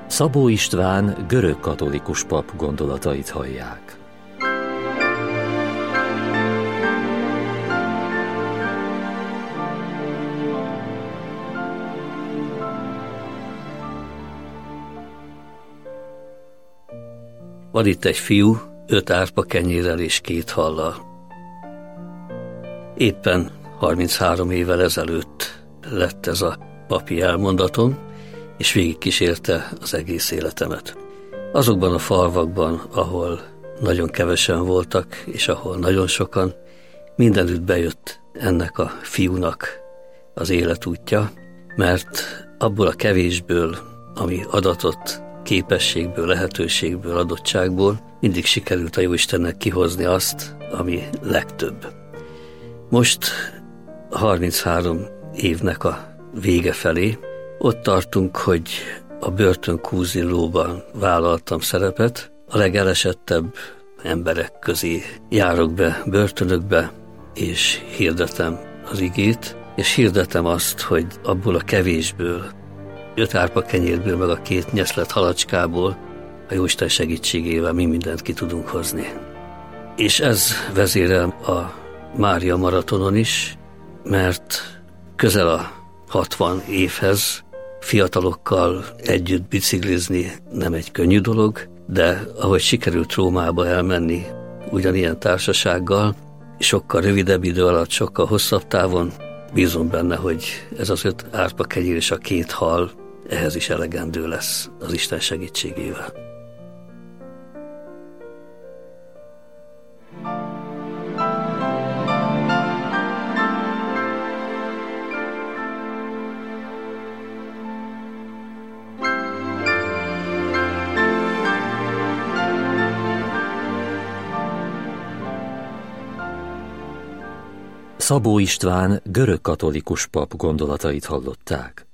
Szabó István görögkatolikus pap gondolatait hallják. Van itt egy fiú, 5 árpa kenyérrel és 2 hallal. Éppen 33 évvel ezelőtt lett ez a papi elmondatom, és végigkísérte az egész életemet. Azokban a falvakban, ahol nagyon kevesen voltak, és ahol nagyon sokan, mindenütt bejött ennek a fiúnak az életútja, mert abból a kevésből, ami adatott, képességből, lehetőségből, adottságból mindig sikerült a Jóistennek kihozni azt, ami legtöbb. Most 33 évnek a vége felé ott tartunk, hogy a börtönkúzillóban vállaltam szerepet, a legelesettebb emberek közé járok be börtönökbe, és hirdetem az igét, és hirdetem azt, hogy abból a kevésből, 5 árpa kenyérből, meg a 2 nyeszlet halacskából a Jóisten segítségével mi mindent ki tudunk hozni. És ez vezérel a Mária maratonon is, mert közel a 60 évhez fiatalokkal együtt biciklizni nem egy könnyű dolog, de ahogy sikerült Rómába elmenni ugyanilyen társasággal, sokkal rövidebb idő alatt, sokkal hosszabb távon, bízom benne, hogy ez az 5 árpa kenyér és a 2 hal ehhez is elegendő lesz az Isten segítségével. Szabó István görögkatolikus pap gondolatait hallották.